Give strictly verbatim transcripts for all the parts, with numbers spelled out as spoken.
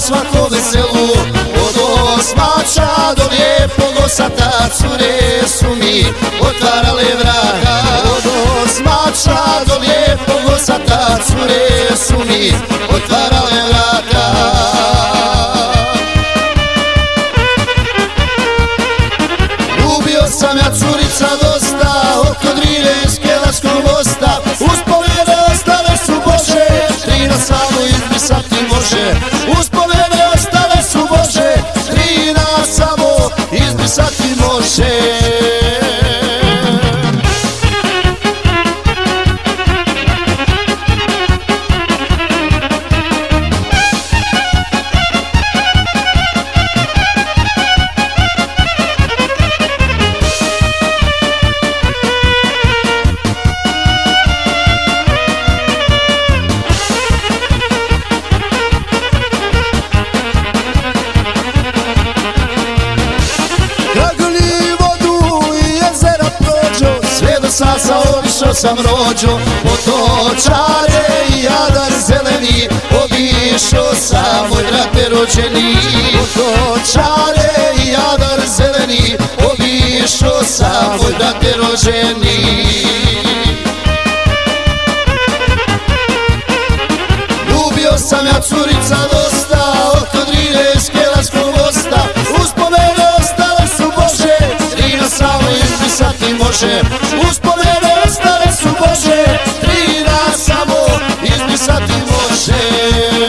svakom veselu. Od Osmača do Lijepog Osata cure su mi otvarale vrata. Od Osmača do Lijepog Osata cure su mi otvarale vrata. Ljubio sam ja curica dosta oko Drine Skelarskog mosta. Uspomene ostale su Bože, Drina samo izbrisati može. Uspomene ostale su Bože, Drina samo izbrisati može. Sasa obišao sam rođo, Potočare i Jadar zeleni, obišao sam moj brate rođeni. Potočare i Jadar zeleni, obišao sam moj brate rođeni. Ljubio sam ja curica dosta oko Drine Skelarskog mosta. Uspomene ostale su Bože, Drina samo izbrisati može. Uspomene ostale su Bože, Drina samo izbrisati može.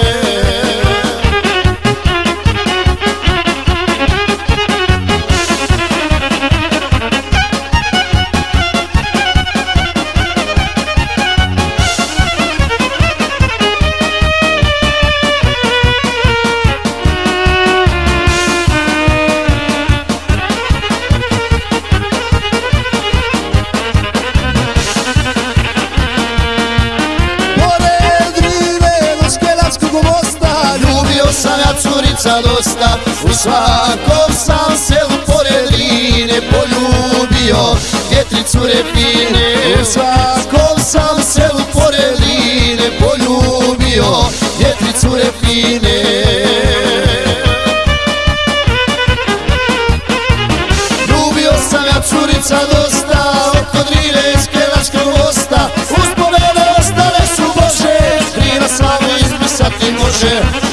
Sam ja curica dosta, u svakom sam selu pored Drine poljubio dvije, tri cure fine. U svakom sam selu pored Drine poljubio dvije, tri cure fine. Ljubio sam ja curica dosta oko Drine Skelarskog mosta. Uspomene ostale su Bože, Drina samo izbrisati može.